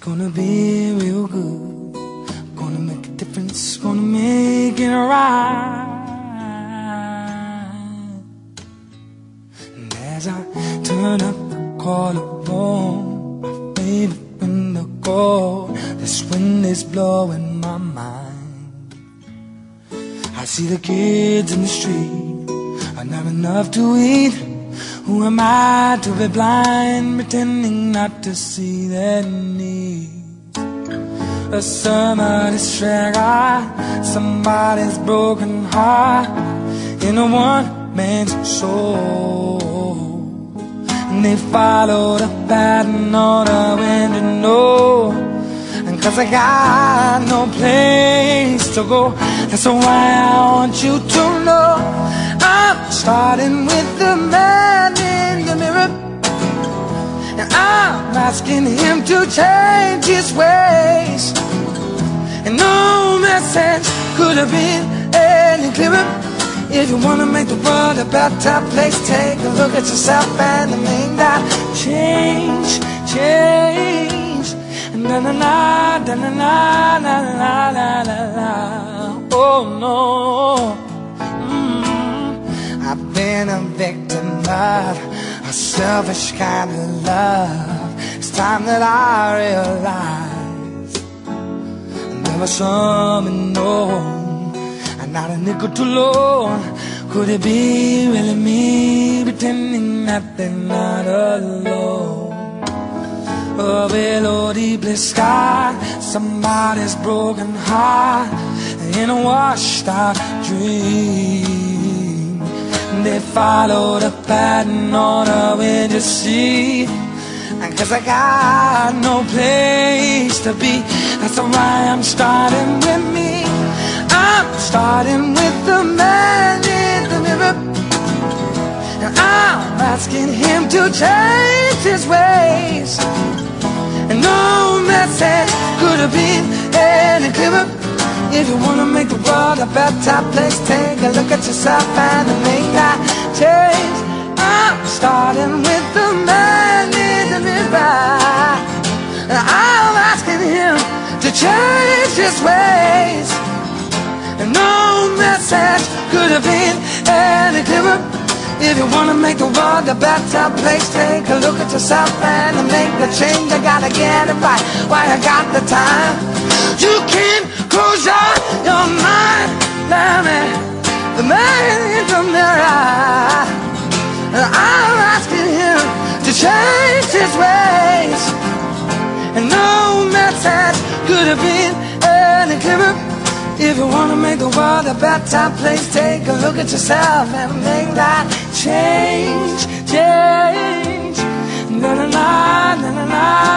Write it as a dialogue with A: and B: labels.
A: gonna be real good. Gonna make a difference, gonna make it right. And as I turn up the collarbone, my favorite window cold, this wind is blowing my mind. I see the kids in the street are not enough to eat. Who am I to be blind, pretending not to see their needs? A somebody's drag, somebody's broken heart in a one-man's soul. And they follow the pattern on the wind to know. And 'cause I got no place to go, that's why I want you to know I'm starting with the man in the mirror, and I'm asking him to change his ways. And no message could have been any clearer. If you wanna make the world a better place, take a look at yourself and make that change, change. Na na na na na na na na na na. Oh no. I've been a victim of a selfish kind of love. It's time that I realize there was something wrong, and not a nickel too low. Could it be really me pretending that they're not alone? Oh, below the blue sky, somebody's broken heart in a washed out dream. They follow the pattern on the wind, you see. And 'cause I got no place to be, that's why I'm starting with me. I'm starting with the man in the mirror, and I'm asking him to change his ways. And no message could have been any clearer. If you wanna make the world a better place, take a look at yourself and make that change. I'm starting with the man in the mirror, and I'm asking him to change his ways. And no message could have been any clearer. If you wanna make the world a better place, take a look at yourself and make the change. I gotta get it right while I got the time. You can't close your mind, the man in the mirror. And I'm asking him to change his ways. And no message could have been any clearer. If you wanna make the world a better place, take a look at yourself and make that change, change. Na na na na na na.